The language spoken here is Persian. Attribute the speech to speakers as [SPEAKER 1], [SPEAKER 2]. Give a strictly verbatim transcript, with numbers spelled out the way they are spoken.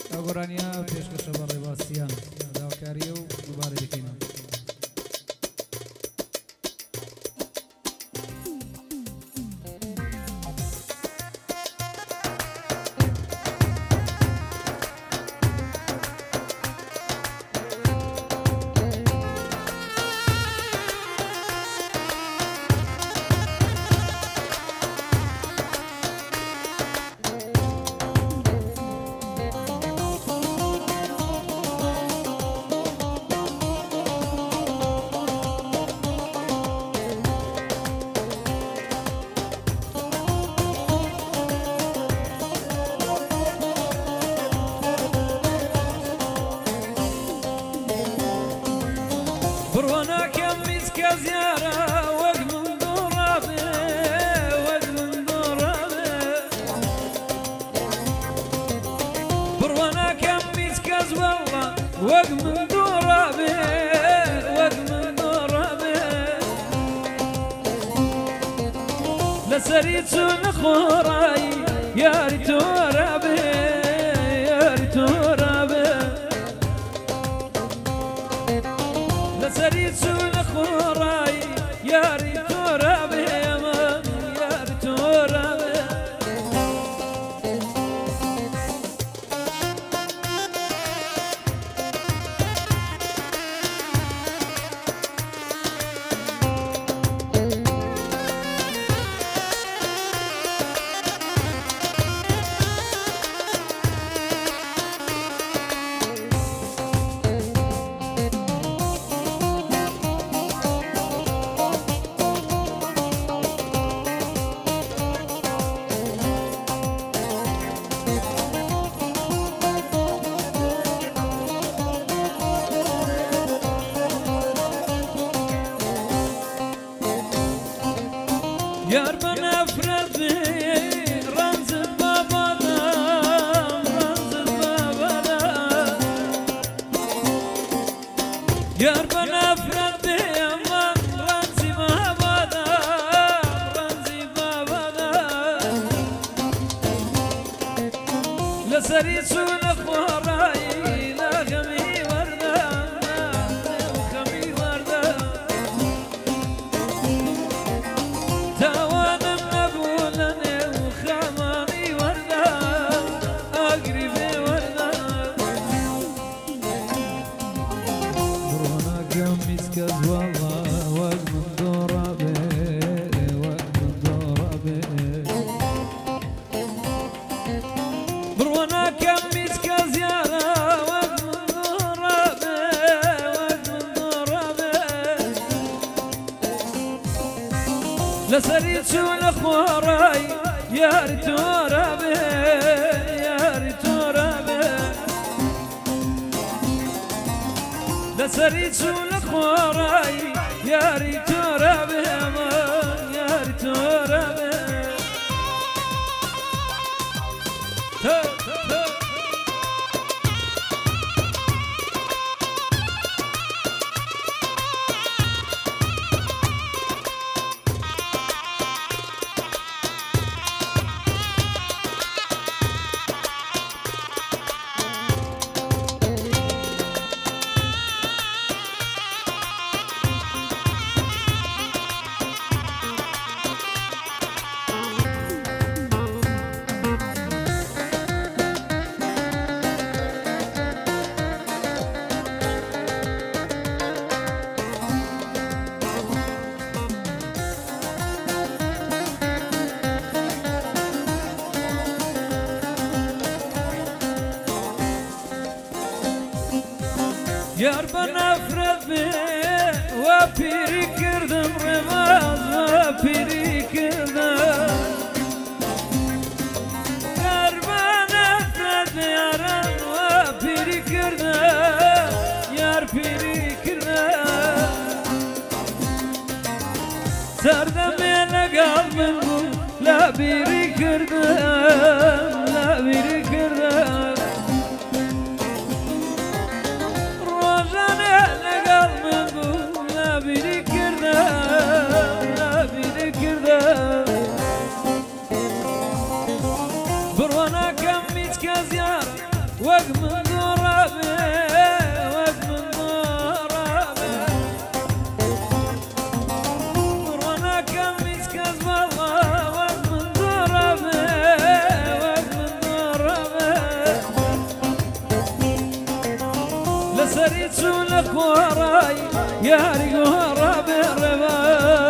[SPEAKER 1] ئەگۆرانیا پێشکەشە بە ڕێباسییان داواکاریە و دووبارە دەکەینەوە.
[SPEAKER 2] بڕۆناکەم میسکە زیارە وەک من دووڕابێ وەک من دووڕابێ بڕۆناکەم میسکە زوەڵە وەک من دووڕابێ وەک من دووڕابێ لەسەری چوونە خۆڕایی یاری تۆرابێ یاری تۆرابێ لەسەری چوونە خۆڕایی یاری تۆرابێ من یاری تۆرابێ یار بە نەفرەتی ڕەنجت بە بەدەم ڕەنجت بە بەدەم یار بە نەفرەتی ئەمەن ڕەنجی بە بەدەم ڕەنجی بە بەدەم لەسەری چوونە خۆڕایی لە غەمی وەردەم لە خەمی وەردەم تاوانم نەبوو لە نێو خەمامی وەردەم ئاگری بێ وەردەم
[SPEAKER 1] بڕۆناکەم میسکە زوەڵە وەک من دووڕابێ وەک من دووڕابێ
[SPEAKER 2] بڕۆناکەم میسکە زیارە وەک من دووڕابێ وەک من دووڕابێ لەسەری چوونە خۆڕایی یاری تۆرابێ یاری تۆرابێ لەسەری چوونە خۆڕایی یاری تۆرابێ من یاری تۆرابێ یار بە نەفرەت بێ وا پیری کردم ڕێباز وا پیری کردم یار بە نەفرەت بێ یاران وا پیری کردم یار پیری کردم سەردەمێ لەگەڵ من بوو لە بیری کردم لە بیری کردم لەگەڵ من بوو لەبیری کردم لەبیری کردم بڕۆناکەم میچکە زیارە وقت من ضربي وقت من ضربي وانا كم مسكز والله وقت من ضربي وقت من ضربي لسريت شو لك وراي يا ريق ورابي الرباي